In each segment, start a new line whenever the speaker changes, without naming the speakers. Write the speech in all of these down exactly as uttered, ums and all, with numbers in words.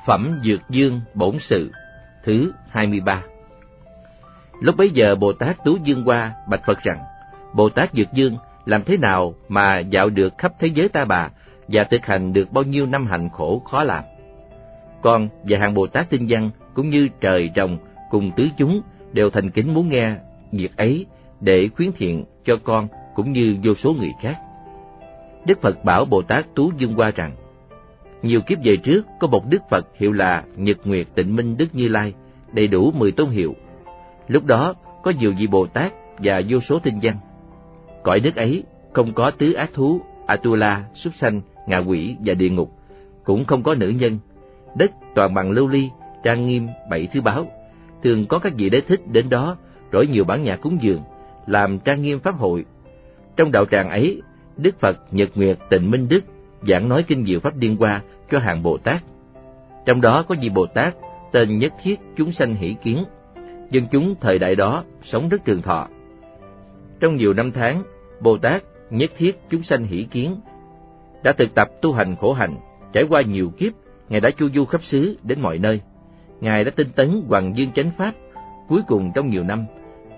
Phẩm Dược Dương Bổn Sự thứ hai mươi ba. Lúc bấy giờ Bồ Tát Tú Dương Hoa bạch Phật rằng: Bồ Tát Dược Dương làm thế nào mà dạo được khắp thế giới Ta Bà và thực hành được bao nhiêu năm hạnh khổ khó làm? Con và hàng Bồ Tát tinh văn cũng như trời rồng cùng tứ chúng đều thành kính muốn nghe việc ấy để khuyến thiện cho con cũng như vô số người khác. Đức Phật bảo Bồ Tát Tú Dương Hoa rằng: nhiều kiếp về trước có một Đức Phật hiệu là Nhật Nguyệt Tịnh Minh Đức Như Lai, đầy đủ mười tôn hiệu. Lúc đó có nhiều vị Bồ Tát và vô số tinh văn. Cõi nước ấy không có tứ ác thú, Atula, súc sanh, ngạ quỷ và địa ngục, cũng không có nữ nhân. Đất toàn bằng lưu ly, trang nghiêm bảy thứ báu. Thường có các vị đế thích đến đó rỗi nhiều bản nhạc cúng dường, làm trang nghiêm pháp hội. Trong đạo tràng ấy, Đức Phật Nhật Nguyệt Tịnh Minh Đức giảng nói kinh diệu pháp Điên Hoa cho hàng Bồ Tát. Trong đó có vị Bồ Tát tên Nhất Thiết Chúng Sanh Hỷ Kiến. Dân chúng thời đại đó sống rất trường thọ. Trong nhiều năm tháng, Bồ Tát Nhất Thiết Chúng Sanh Hỷ Kiến đã thực tập tu hành khổ hạnh. Trải qua nhiều kiếp, Ngài đã chu du khắp xứ đến mọi nơi. Ngài đã tinh tấn Hoằng Dương Chánh Pháp. Cuối cùng trong nhiều năm,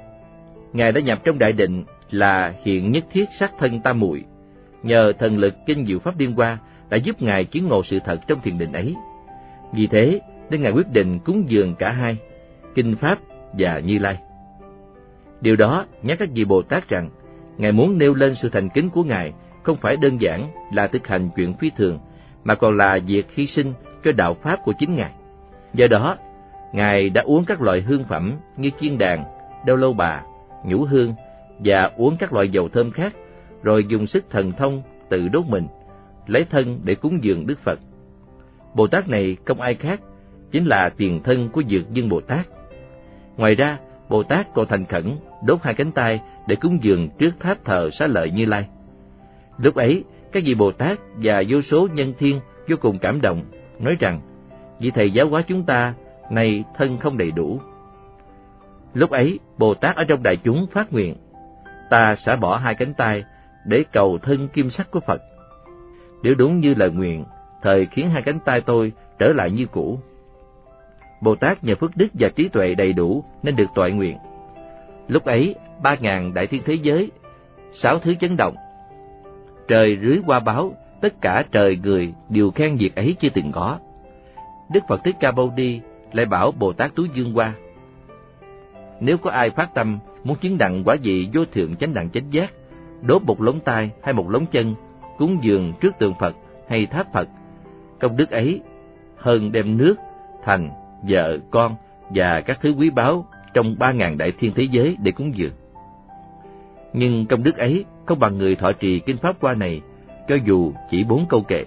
Ngài đã nhập trong đại định là hiện nhất thiết sắc thân tam muội. Nhờ thần lực kinh diệu pháp Điên Hoa đã giúp Ngài chứng ngộ sự thật trong thiền định ấy. Vì thế nên Ngài quyết định cúng dường cả hai, Kinh Pháp và Như Lai. Điều đó nhắc các vị Bồ Tát rằng Ngài muốn nêu lên sự thành kính của Ngài không phải đơn giản là thực hành chuyện phi thường, mà còn là việc hy sinh cho đạo pháp của chính Ngài. Do đó, Ngài đã uống các loại hương phẩm như chiên đàn, đau lâu bà, nhũ hương và uống các loại dầu thơm khác, rồi dùng sức thần thông tự đốt mình, lấy thân để cúng dường Đức Phật. Bồ Tát này không ai khác, chính là tiền thân của Dược Dương Bồ Tát. Ngoài ra, Bồ Tát còn thành khẩn đốt hai cánh tay để cúng dường trước tháp thờ Xá Lợi Như Lai. Lúc ấy, các vị Bồ Tát và vô số nhân thiên vô cùng cảm động, nói rằng: vị thầy giáo hóa chúng ta nay thân không đầy đủ. Lúc ấy, Bồ Tát ở trong đại chúng phát nguyện: ta xả bỏ hai cánh tay để cầu thân kim sắc của Phật. Nếu đúng như lời nguyện, thời khiến hai cánh tay tôi trở lại như cũ. Bồ Tát nhờ phước đức và trí tuệ đầy đủ nên được toại nguyện. Lúc ấy, ba ngàn đại thiên thế giới, sáu thứ chấn động. Trời rưới hoa báo, tất cả trời người đều khen việc ấy chưa từng có. Đức Phật Thích Ca Mâu Ni lại bảo Bồ Tát Tú Dương Hoa: nếu có ai phát tâm muốn chứng đặng quả vị vô thượng chánh đẳng chánh giác, đốt một lóng tay hay một lóng chân, cúng dường trước tượng Phật hay tháp Phật, công đức ấy hơn đem nước, thành, vợ, con và các thứ quý báu trong ba ngàn đại thiên thế giới để cúng dường. Nhưng công đức ấy không bằng người thọ trì kinh Pháp Hoa này, cho dù chỉ bốn câu kệ.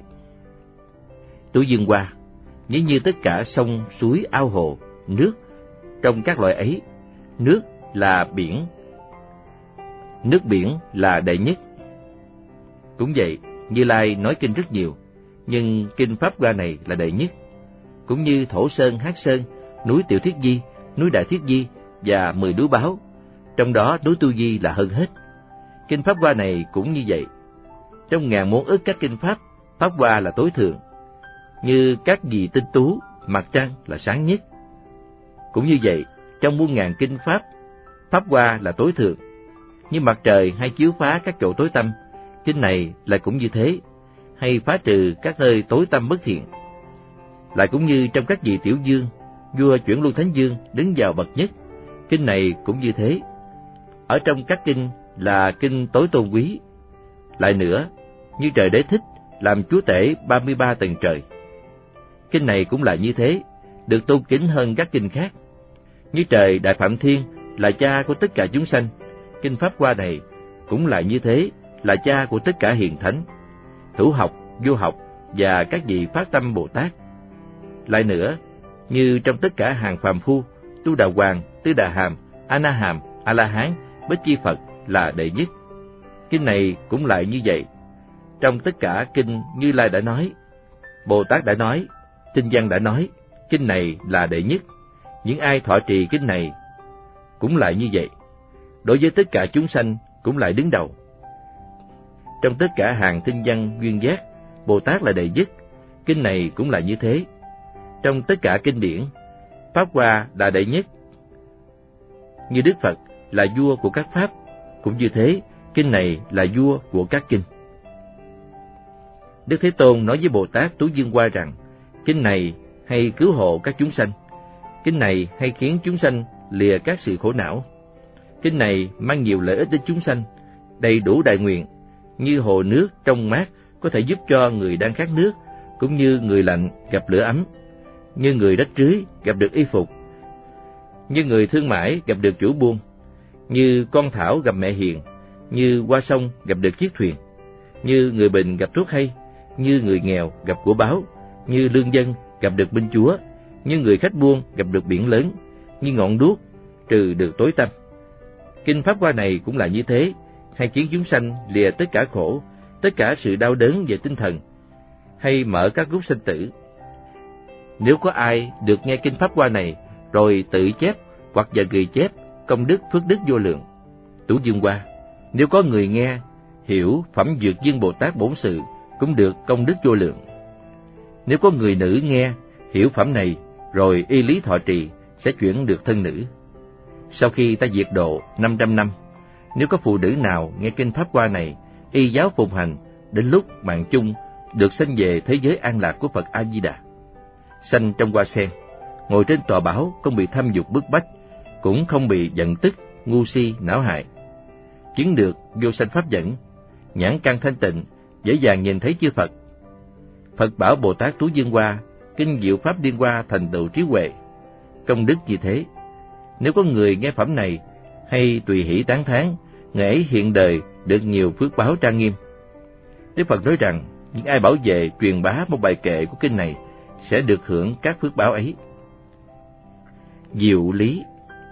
Tú Dương Hoa, nếu như tất cả sông, suối, ao hồ, nước, trong các loại ấy, nước là biển, nước biển là đệ nhất. Cũng vậy, Như Lai nói kinh rất nhiều, nhưng kinh Pháp Hoa này là đệ nhất. Cũng như Thổ Sơn, Hát Sơn, núi Tiểu Thiết Di, núi Đại Thiết Di và mười núi báo, trong đó núi Tu Di là hơn hết. Kinh Pháp Hoa này cũng như vậy. Trong ngàn muôn ức các kinh Pháp, Pháp Hoa là tối thượng. Như các vị tinh tú, mặt trăng là sáng nhất. Cũng như vậy, trong muôn ngàn kinh Pháp, Pháp Hoa là tối thượng. Như mặt trời hay chiếu phá các chỗ tối tăm, kinh này lại cũng như thế, hay phá trừ các nơi tối tăm bất thiện. Lại cũng như trong các vị tiểu dương, vua Chuyển Luân Thánh Dương đứng vào bậc nhất, kinh này cũng như thế. Ở trong các kinh là kinh tối tôn quý. Lại nữa, như trời Đế Thích làm chúa tể ba mươi ba tầng trời, kinh này cũng là như thế, được tôn kính hơn các kinh khác. Như trời Đại Phạm Thiên là cha của tất cả chúng sanh, kinh Pháp Hoa này cũng là như thế, là cha của tất cả hiền thánh, hữu học, vô học và các vị phát tâm Bồ Tát. Lại nữa, như trong tất cả hàng phàm phu, Tu Đà Hoàng, Tư Đà Hàm, A Na Hàm, A La Hán, Bích Chi Phật là đệ nhất. Kinh này cũng lại như vậy. Trong tất cả kinh, Như Lai đã nói, Bồ Tát đã nói, Tinh Văn đã nói, kinh này là đệ nhất. Những ai thọ trì kinh này cũng lại như vậy. Đối với tất cả chúng sanh cũng lại đứng đầu. Trong tất cả hàng tinh văn duyên giác, Bồ Tát là đệ nhất. Kinh này cũng là như thế. Trong tất cả kinh điển, Pháp Hoa là đệ nhất. Như Đức Phật là vua của các Pháp, cũng như thế, kinh này là vua của các kinh. Đức Thế Tôn nói với Bồ Tát Tú Dương Hoa rằng, kinh này hay cứu hộ các chúng sanh, kinh này hay khiến chúng sanh lìa các sự khổ não, kinh này mang nhiều lợi ích đến chúng sanh, đầy đủ đại nguyện, như hồ nước trong mát có thể giúp cho người đang khát nước, cũng như người lạnh gặp lửa ấm, như người rách rưới gặp được y phục, như người thương mãi gặp được chủ buôn, như con thảo gặp mẹ hiền, như qua sông gặp được chiếc thuyền, như người bệnh gặp thuốc hay, như người nghèo gặp của báu, như lương dân gặp được binh chúa, như người khách buôn gặp được biển lớn, như ngọn đuốc trừ được tối tăm. Kinh Pháp Hoa này cũng là như thế, hay khiến chúng sanh lìa tất cả khổ, tất cả sự đau đớn về tinh thần, hay mở các gút sinh tử. Nếu có ai được nghe kinh Pháp Hoa này rồi tự chép hoặc giờ ghi chép, công đức phước đức vô lượng. Tú Dương Hoa, nếu có người nghe hiểu phẩm Dược Dương Bồ Tát Bổn Sự, cũng được công đức vô lượng. Nếu có người nữ nghe hiểu phẩm này rồi y lý thọ trì, sẽ chuyển được thân nữ. Sau khi ta diệt độ năm trăm năm, nếu có phụ nữ nào nghe kinh Pháp Hoa này, y giáo phụng hành, đến lúc mạng chung được sanh về thế giới an lạc của Phật A Di Đà. Sanh trong hoa sen, ngồi trên tòa bảo, không bị tham dục bức bách, cũng không bị giận tức, ngu si, não hại. Chứng được vô sanh pháp dẫn, nhãn căn thanh tịnh, dễ dàng nhìn thấy chư Phật. Phật bảo Bồ Tát Tú Dương Hoa, kinh diệu pháp Liên Hoa thành tựu trí huệ. Công đức như thế, nếu có người nghe phẩm này hay tùy hỷ tán thán, người ấy hiện đời được nhiều phước báo trang nghiêm. Đức Phật nói rằng, những ai bảo vệ truyền bá một bài kệ của kinh này sẽ được hưởng các phước báo ấy. Diệu lý.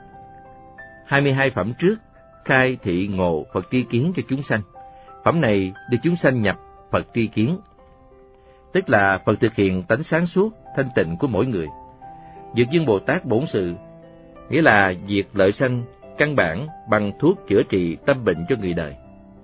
hai mươi hai phẩm trước khai thị ngộ Phật tri kiến cho chúng sanh. Phẩm này được chúng sanh nhập Phật tri kiến, tức là Phật thực hiện tánh sáng suốt, thanh tịnh của mỗi người. Dược Dương Bồ Tát Bổn Sự nghĩa là diệt lợi sanh căn bản bằng thuốc chữa trị tâm bệnh cho người đời.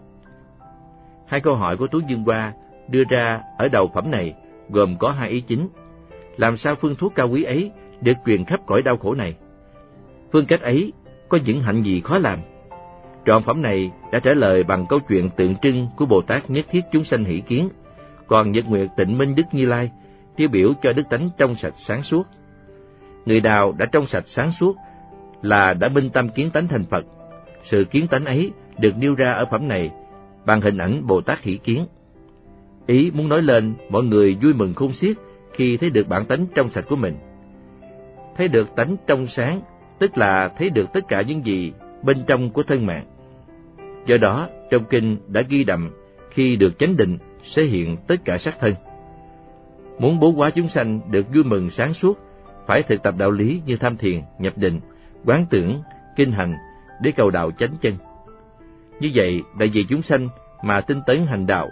Hai câu hỏi của Tú Dương Hoa đưa ra ở đầu phẩm này gồm có hai ý chính. Làm sao phương thuốc cao quý ấy được truyền khắp cõi đau khổ này? Phương cách ấy có những hạnh gì khó làm? Trọn phẩm này đã trả lời bằng câu chuyện tượng trưng của Bồ Tát nhất thiết chúng sanh hỷ kiến, còn Nhật Nguyệt Tịnh Minh Đức Như Lai tiêu biểu cho đức tánh trong sạch sáng suốt. Người nào đã trong sạch sáng suốt là đã minh tâm kiến tánh thành Phật. Sự kiến tánh ấy được nêu ra ở phẩm này bằng hình ảnh Bồ Tát hỷ kiến. Ý muốn nói lên mọi người vui mừng khôn xiết khi thấy được bản tánh trong sạch của mình. Thấy được tánh trong sáng, tức là thấy được tất cả những gì bên trong của thân mạng. Do đó, trong kinh đã ghi đậm, khi được chánh định sẽ hiện tất cả sắc thân. Muốn bố hóa chúng sanh được vui mừng sáng suốt, phải thực tập đạo lý như tham thiền, nhập định, quán tưởng, kinh hành để cầu đạo chánh chân. Như vậy là vì chúng sanh mà tinh tấn hành đạo.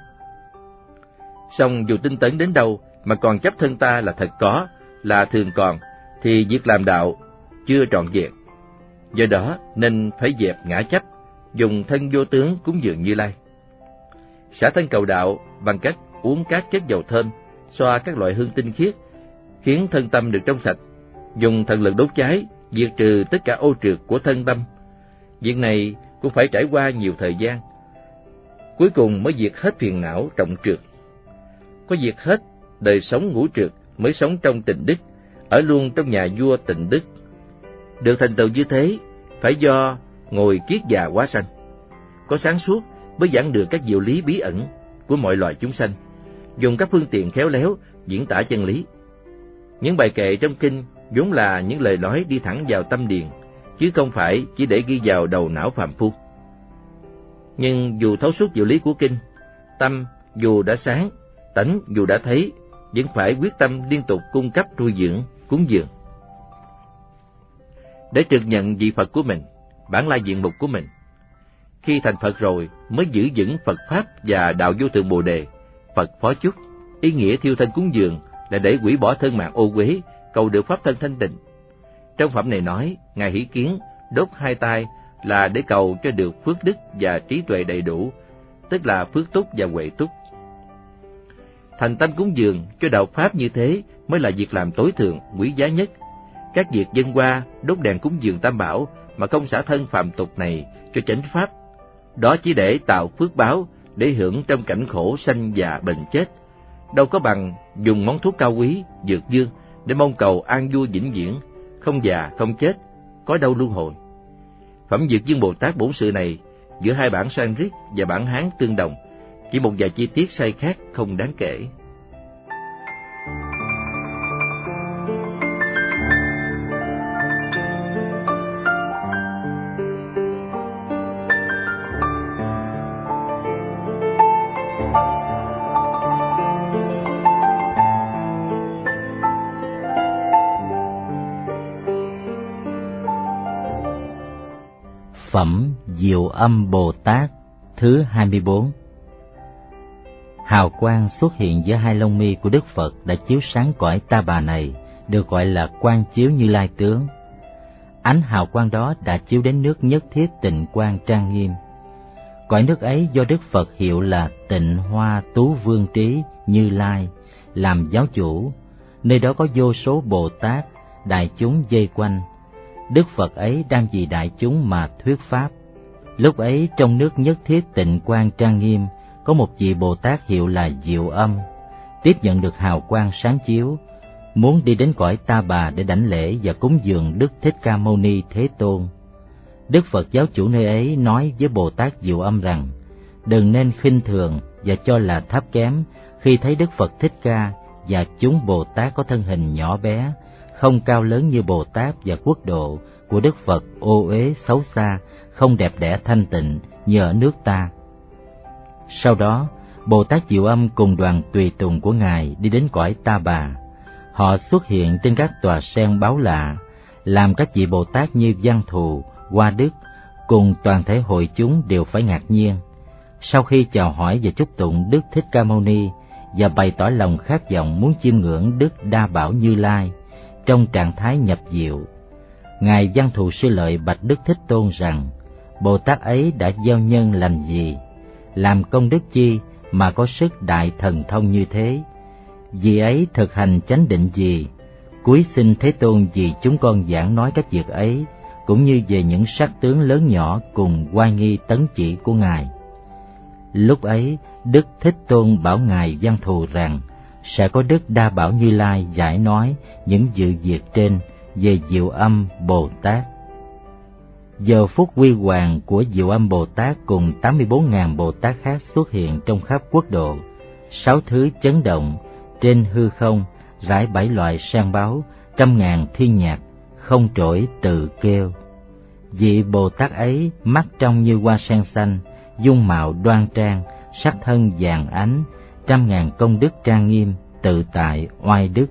Song dù tinh tấn đến đâu mà còn chấp thân ta là thật có, là thường còn, thì việc làm đạo chưa trọn vẹn. Do đó nên phải dẹp ngã chấp, dùng thân vô tướng cúng dường Như Lai. Xả thân cầu đạo bằng cách uống các chất dầu thơm, xoa các loại hương tinh khiết, khiến thân tâm được trong sạch, dùng thần lực đốt cháy, diệt trừ tất cả ô trượt của thân tâm. Việc này cũng phải trải qua nhiều thời gian, cuối cùng mới diệt hết phiền não trọng trượt. Có diệt hết đời sống ngũ trượt mới sống trong tịnh đức, ở luôn trong nhà vua tịnh đức. Được thành tựu như thế phải do ngồi kiết già hóa sanh, có sáng suốt mới giảng được các diệu lý bí ẩn của mọi loài chúng sanh, dùng các phương tiện khéo léo diễn tả chân lý. Những bài kệ trong kinh vốn là những lời nói đi thẳng vào tâm điền, chứ không phải chỉ để ghi vào đầu não phàm phu. Nhưng dù thấu suốt diệu lý của kinh, tâm dù đã sáng, tánh dù đã thấy, vẫn phải quyết tâm liên tục cung cấp nuôi dưỡng, cúng dường. Để trực nhận vị Phật của mình, bản lai diện mục của mình. Khi thành Phật rồi mới giữ vững Phật Pháp và Đạo Vô Thượng Bồ Đề, Phật Phó Chúc. Ý nghĩa thiêu thân cúng dường là để hủy bỏ thân mạng ô uế, cầu được pháp thân thanh tịnh. Trong phẩm này nói, Ngài hỷ kiến đốt hai tay là để cầu cho được phước đức và trí tuệ đầy đủ, tức là phước túc và huệ túc. Thành tâm cúng dường cho đạo Pháp như thế mới là việc làm tối thượng, quý giá nhất. Các việc dân hoa, đốt đèn cúng dường Tam Bảo mà không xả thân phàm tục này cho chánh Pháp, đó chỉ để tạo phước báo, để hưởng trong cảnh khổ sanh già bệnh chết. Đâu có bằng dùng món thuốc cao quý, dược dương để mong cầu an vui vĩnh viễn, không già không chết, có đâu luân hồi. Phẩm Dược Dương Bồ Tát Bổn Sự này giữa hai bản Sanskrit và bản Hán tương đồng, chỉ một vài chi tiết sai khác không đáng kể.
Phẩm Diệu Âm Bồ Tát thứ hai mươi bốn. Hào quang xuất hiện giữa hai lông mi của Đức Phật đã chiếu sáng cõi Ta Bà này, được gọi là quang chiếu Như Lai tướng. Ánh hào quang đó đã chiếu đến nước Nhất Thiết Tịnh Quang trang nghiêm. Cõi nước ấy do Đức Phật hiệu là Tịnh Hoa Tú Vương Trí Như Lai làm giáo chủ, nơi đó có vô số Bồ Tát, đại chúng vây quanh. Đức Phật ấy đang vì đại chúng mà thuyết pháp. Lúc ấy trong nước Nhất Thiết Tịnh Quang trang nghiêm có một vị Bồ Tát hiệu là Diệu Âm, tiếp nhận được hào quang sáng chiếu, muốn đi đến cõi Ta Bà để đảnh lễ và cúng dường Đức Thích Ca Mâu Ni Thế Tôn. Đức Phật giáo chủ nơi ấy nói với Bồ Tát Diệu Âm rằng: đừng nên khinh thường và cho là thấp kém khi thấy Đức Phật Thích Ca và chúng Bồ Tát có thân hình nhỏ bé, không cao lớn như Bồ Tát và quốc độ của Đức Phật ô uế xấu xa, không đẹp đẽ thanh tịnh như ở nước ta. Sau đó, Bồ Tát Diệu Âm cùng đoàn tùy tùng của Ngài đi đến cõi Ta Bà. Họ xuất hiện trên các tòa sen báu lạ, làm các vị Bồ Tát như Văn Thù, Hoa Đức cùng toàn thể hội chúng đều phải ngạc nhiên. Sau khi chào hỏi và chúc tụng Đức Thích Ca Mâu Ni và bày tỏ lòng khát vọng muốn chiêm ngưỡng Đức Đa Bảo Như Lai trong trạng thái nhập diệu, Ngài Văn Thù Sư Lợi bạch Đức Thích Tôn rằng: Bồ Tát ấy đã gieo nhân lành gì, làm công đức chi mà có sức đại thần thông như thế? Vì ấy thực hành chánh định gì? Cúi xin Thế Tôn vì chúng con giảng nói các việc ấy, cũng như về những sắc tướng lớn nhỏ cùng oai nghi tấn chỉ của Ngài. Lúc ấy, Đức Thích Tôn bảo Ngài Văn Thù rằng sẽ có Đức Đa Bảo Như Lai giải nói những sự việc trên về Diệu Âm Bồ Tát. Giờ phút huy hoàng của Diệu Âm Bồ Tát cùng tám mươi bốn nghìn Bồ Tát khác xuất hiện trong khắp quốc độ. Sáu thứ chấn động, trên hư không rải bảy loại sang báu, trăm ngàn thiên nhạc, không trỗi tự kêu. Vị Bồ Tát ấy mắt trong như hoa sen xanh, dung mạo đoan trang, sắc thân vàng ánh, trăm ngàn công đức trang nghiêm, tự tại oai đức.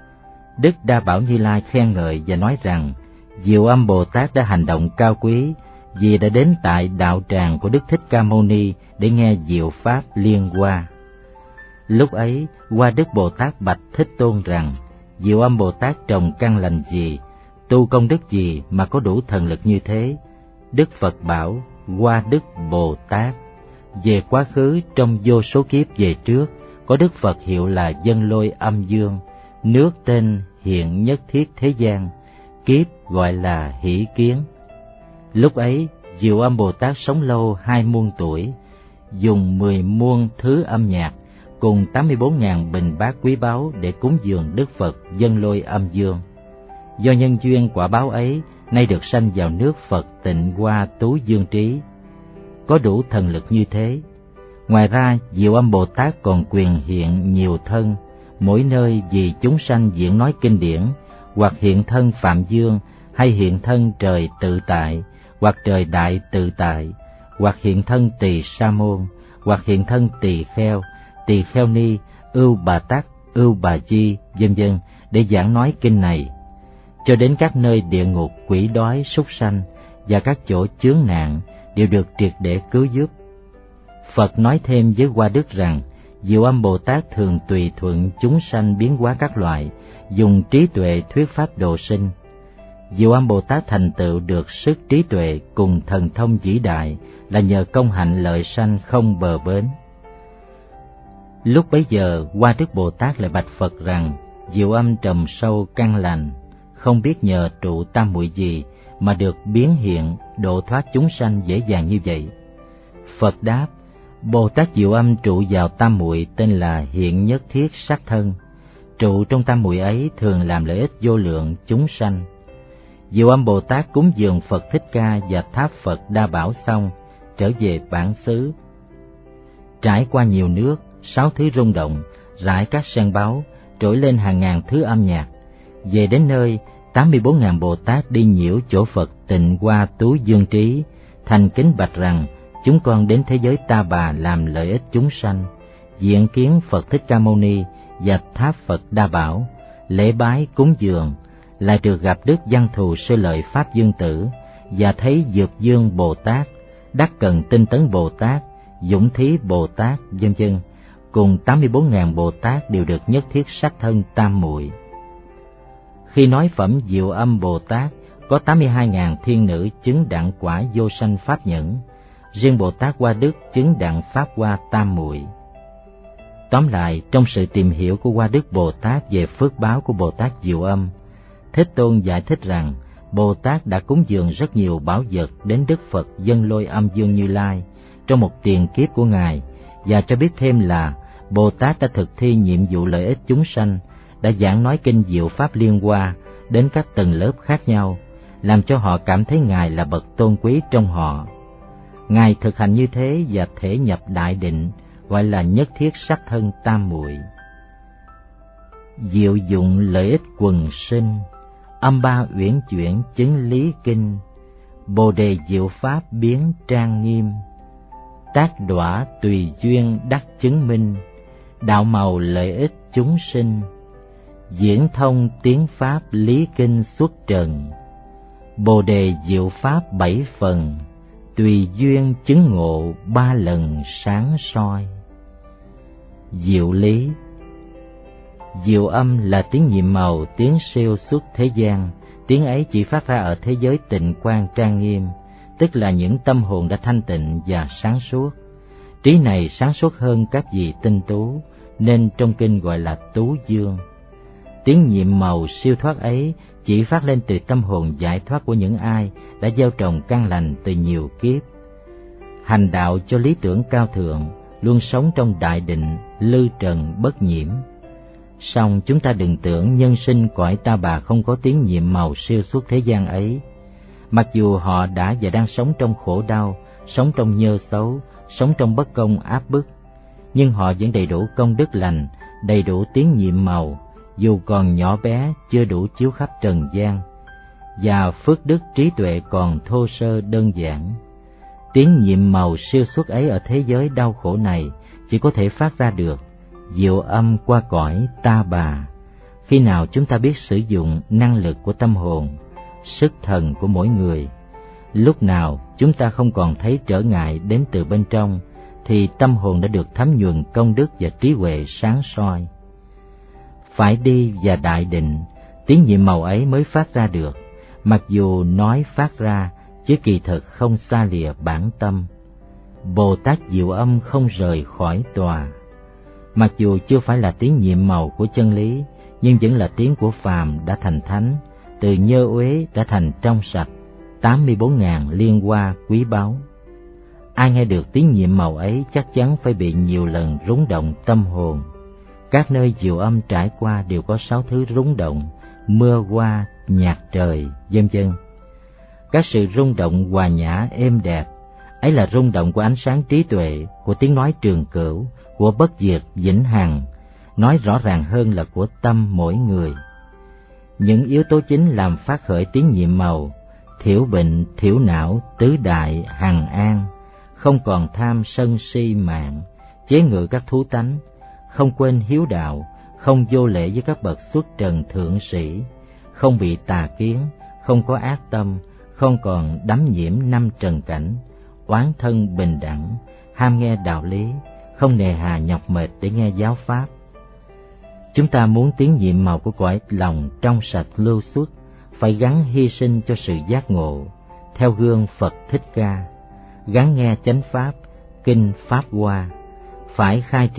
Đức Đa Bảo Như Lai khen ngợi và nói rằng Diệu Âm Bồ Tát đã hành động cao quý vì đã đến tại đạo tràng của Đức Thích Ca Mâu Ni để nghe diệu pháp liên hoa. Lúc ấy, Hoa Đức Bồ Tát bạch Thích Tôn rằng: Diệu Âm Bồ Tát trồng căn lành gì, tu công đức gì mà có đủ thần lực như thế? Đức Phật bảo Hoa Đức Bồ Tát: về quá khứ trong vô số kiếp về trước, có Đức Phật hiệu là Dân Lôi Âm Dương, nước tên hiện nhất thiết thế gian, kiếp gọi là Hỷ Kiến. Lúc ấy, Diệu Âm Bồ Tát sống lâu hai muôn tuổi, dùng mười muôn thứ âm nhạc cùng tám mươi bốn nghìn bình bát quý báu để cúng dường Đức Phật Dân Lôi Âm Dương. Do nhân duyên quả báo ấy, nay được sanh vào nước Phật Tịnh Hoa Tú Dương Trí, có đủ thần lực như thế. Ngoài ra, Diệu Âm Bồ Tát còn quyền hiện nhiều thân, mỗi nơi vì chúng sanh diễn nói kinh điển, hoặc hiện thân Phạm Dương, hay hiện thân trời tự tại, hoặc trời đại tự tại, hoặc hiện thân Tỳ Sa Môn, hoặc hiện thân Tỳ Kheo, Tỳ Kheo Ni, Ưu Bà Tắc, Ưu Bà Di, vân vân để giảng nói kinh này, cho đến các nơi địa ngục, quỷ đói, súc sanh và các chỗ chướng nạn đều được triệt để cứu giúp. Phật nói thêm với Hoa Đức rằng Diệu Âm Bồ Tát thường tùy thuận chúng sanh biến hóa các loại, dùng trí tuệ thuyết pháp độ sinh. Diệu Âm Bồ Tát thành tựu được sức trí tuệ cùng thần thông vĩ đại là nhờ công hạnh lợi sanh không bờ bến. Lúc bấy giờ, Hoa Đức Bồ Tát lại bạch Phật rằng: Diệu âm trầm sâu căn lành, không biết nhờ trụ tam muội gì mà được biến hiện độ thoát chúng sanh dễ dàng như vậy. Phật đáp: Bồ Tát Diệu âm trụ vào tam muội tên là hiện nhất thiết sắc thân. Trụ trong tam muội ấy thường làm lợi ích vô lượng chúng sanh. Diệu âm Bồ Tát cúng dường Phật Thích Ca và tháp Phật Đa Bảo xong, trở về bản xứ. Trải qua nhiều nước, sáu thứ rung động, rải các sen báu, trỗi lên hàng ngàn thứ âm nhạc. Về đến nơi, tám mươi bốn ngàn Bồ Tát đi nhiễu chỗ Phật Tịnh Hoa Tú Dương Trí, thành kính bạch rằng: chúng con đến thế giới Ta Bà làm lợi ích chúng sanh, diện kiến Phật Thích Ca Mâu Ni và tháp Phật Đa Bảo, lễ bái cúng dường, lại được gặp Đức Văn Thù Sư Lợi Pháp Dương Tử và thấy Dược Dương Bồ Tát, Đắc Cần Tinh Tấn Bồ Tát, Dũng Thí Bồ Tát, vân vân, cùng tám mươi bốn ngàn Bồ Tát đều được nhất thiết sắc thân tam muội. Khi nói phẩm Diệu âm Bồ Tát, có tám mươi hai ngàn thiên nữ chứng đặng quả vô sanh pháp nhẫn, riêng Bồ Tát Hoa Đức chứng đặng pháp hoa tam muội. Tóm lại, trong sự tìm hiểu của Hoa Đức Bồ Tát về phước báo của Bồ Tát Diệu âm, Thế Tôn giải thích rằng Bồ Tát đã cúng dường rất nhiều bảo vật đến Đức Phật Dân Lôi Âm Dương Như Lai trong một tiền kiếp của Ngài, và cho biết thêm là Bồ Tát đã thực thi nhiệm vụ lợi ích chúng sanh, đã giảng nói kinh Diệu Pháp Liên Hoa đến các tầng lớp khác nhau, làm cho họ cảm thấy Ngài là bậc tôn quý trong họ. Ngài thực hành như thế và thể nhập đại định, gọi là nhất thiết sắc thân tam muội. Diệu dụng lợi ích quần sinh, âm ba uyển chuyển chứng lý kinh, Bồ đề diệu pháp biến trang nghiêm, tác đọa tùy duyên đắc chứng minh, đạo màu lợi ích chúng sinh, diễn thông tiếng pháp lý kinh xuất trần, Bồ đề diệu pháp bảy phần, tùy duyên chứng ngộ ba lần sáng soi. Diệu lý. Diệu âm là tiếng nhiệm màu, tiếng siêu xuất thế gian. Tiếng ấy chỉ phát ra ở thế giới tịnh quang trang nghiêm, tức là những tâm hồn đã thanh tịnh và sáng suốt. Trí này sáng suốt hơn các vị tinh tú, nên trong kinh gọi là tú dương. Tiếng nhiệm màu siêu thoát ấy chỉ phát lên từ tâm hồn giải thoát của những ai đã gieo trồng căn lành từ nhiều kiếp, hành đạo cho lý tưởng cao thượng, luôn sống trong đại định, lư trần bất nhiễm. Song chúng ta đừng tưởng nhân sinh cõi Ta Bà không có tiếng nhiệm màu siêu xuất thế gian ấy. Mặc dù họ đã và đang sống trong khổ đau, sống trong nhơ xấu, sống trong bất công áp bức, nhưng họ vẫn đầy đủ công đức lành, đầy đủ tiếng nhiệm màu, dù còn nhỏ bé chưa đủ chiếu khắp trần gian, và phước đức trí tuệ còn thô sơ đơn giản. Tiếng nhiệm màu siêu xuất ấy ở thế giới đau khổ này chỉ có thể phát ra được diệu âm qua cõi Ta Bà. Khi nào chúng ta biết sử dụng năng lực của tâm hồn, sức thần của mỗi người, lúc nào chúng ta không còn thấy trở ngại đến từ bên trong, thì tâm hồn đã được thấm nhuần công đức và trí huệ sáng soi. Phải đi và đại định, tiếng nhiệm màu ấy mới phát ra được, mặc dù nói phát ra, chứ kỳ thực không xa lìa bản tâm. Bồ Tát Diệu âm không rời khỏi tòa. Mặc dù chưa phải là tiếng nhiệm màu của chân lý, nhưng vẫn là tiếng của phàm đã thành thánh, từ nhơ uế đã thành trong sạch, tám mươi bốn ngàn liên hoa quý báu. Ai nghe được tiếng nhiệm màu ấy chắc chắn phải bị nhiều lần rung động tâm hồn. Các nơi diệu âm trải qua đều có sáu thứ rung động: mưa hoa, nhạc trời, vân vân. Các sự rung động hòa nhã êm đẹp ấy là rung động của ánh sáng trí tuệ, của tiếng nói trường cửu, của bất diệt vĩnh hằng, nói rõ ràng hơn là của tâm mỗi người. Những yếu tố chính làm phát khởi tiếng nhiệm màu: thiểu bệnh, thiểu não, tứ đại, hằng an, không còn tham sân si mạng, chế ngự các thú tánh, không quên hiếu đạo, không vô lễ với các bậc xuất trần thượng sĩ, không bị tà kiến, không có ác tâm, không còn đắm nhiễm năm trần cảnh, oán thân bình đẳng, ham nghe đạo lý, không nề hà nhọc mệt để nghe giáo pháp. Chúng ta muốn tiếng nhiệm màu của cõi lòng trong sạch lưu xuất, phải gắn hy sinh cho sự giác ngộ, theo gương Phật Thích Ca, gắn nghe chánh pháp, kinh Pháp Hoa, phải khai triển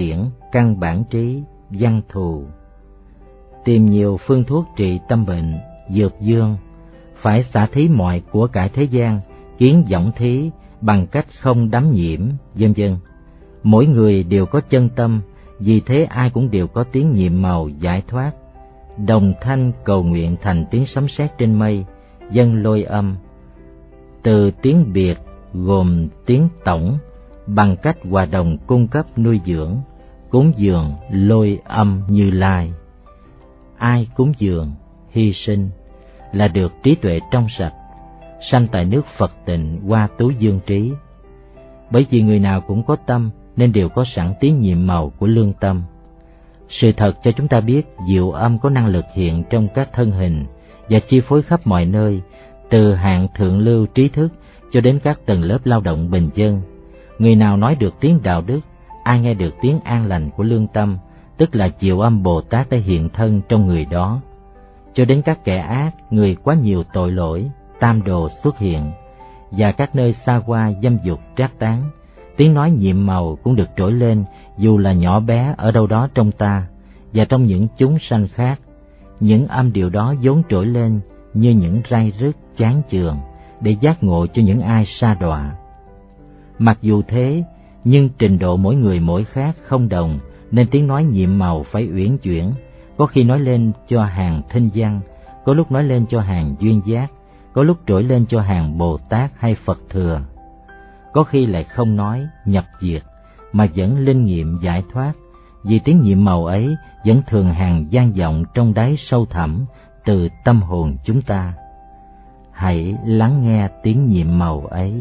căn bản trí, văn thù. Tìm nhiều phương thuốc trị tâm bệnh, dược dương, phải xả thí mọi của cải thế gian, kiến võng thí bằng cách không đắm nhiễm, vân vân. Mỗi người đều có chân tâm, vì thế ai cũng đều có tiếng nhiệm màu giải thoát. Đồng thanh cầu nguyện thành tiếng sấm sét trên mây, dân lôi âm. Từ tiếng biệt gồm tiếng tổng, bằng cách hòa đồng cung cấp nuôi dưỡng, cúng dường lôi âm Như Lai. Ai cúng dường, hy sinh là được trí tuệ trong sạch, sanh tại nước Phật tịnh qua Tú Dương trí. Bởi vì người nào cũng có tâm nên đều có sẵn tiếng nhiệm màu của lương tâm. Sự thật cho chúng ta biết diệu âm có năng lực hiện trong các thân hình và chi phối khắp mọi nơi, từ hạng thượng lưu trí thức cho đến các tầng lớp lao động bình dân. Người nào nói được tiếng đạo đức, ai nghe được tiếng an lành của lương tâm, tức là diệu âm Bồ Tát đã hiện thân trong người đó. Cho đến các kẻ ác, người quá nhiều tội lỗi, tam đồ xuất hiện, và các nơi xa hoa dâm dục trác tán, tiếng nói nhiệm màu cũng được trỗi lên, dù là nhỏ bé ở đâu đó trong ta và trong những chúng sanh khác. Những âm điệu đó vốn trỗi lên như những rai rứt chán chường để giác ngộ cho những ai sa đọa. Mặc dù thế, nhưng trình độ mỗi người mỗi khác không đồng, nên tiếng nói nhiệm màu phải uyển chuyển, có khi nói lên cho hàng thinh văn, có lúc nói lên cho hàng duyên giác, có lúc trỗi lên cho hàng Bồ Tát hay Phật thừa. Có khi lại không nói, nhập diệt, mà vẫn linh nghiệm giải thoát, vì tiếng nhiệm màu ấy vẫn thường hàng vang vọng trong đáy sâu thẳm từ tâm hồn chúng ta. Hãy lắng nghe tiếng nhiệm màu ấy.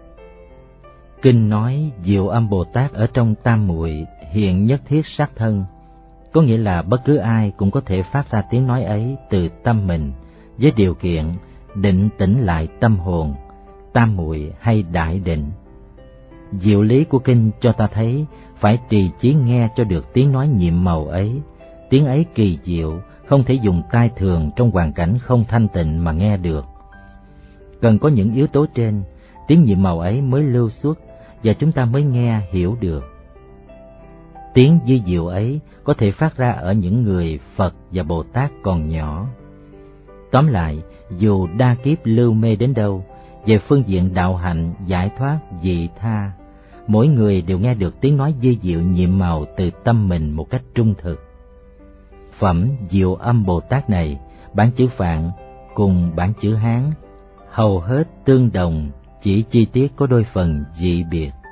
Kinh nói diệu âm Bồ Tát ở trong tam muội hiện nhất thiết sắc thân, có nghĩa là bất cứ ai cũng có thể phát ra tiếng nói ấy từ tâm mình, với điều kiện định tĩnh lại tâm hồn, tam muội hay đại định. Diệu lý của kinh cho ta thấy phải trì chí nghe cho được tiếng nói nhiệm màu ấy. Tiếng ấy kỳ diệu, không thể dùng tai thường trong hoàn cảnh không thanh tịnh mà nghe được. Cần có những yếu tố trên, tiếng nhiệm màu ấy mới lưu xuất và chúng ta mới nghe hiểu được. Tiếng vi diệu ấy có thể phát ra ở những người Phật và Bồ Tát còn nhỏ. Tóm lại, dù đa kiếp lưu mê đến đâu, về phương diện đạo hạnh, giải thoát, vị tha, mỗi người đều nghe được tiếng nói vi diệu nhiệm màu từ tâm mình một cách trung thực. Phẩm diệu âm Bồ Tát này, bản chữ Phạn cùng bản chữ Hán hầu hết tương đồng, chỉ chi tiết có đôi phần dị biệt.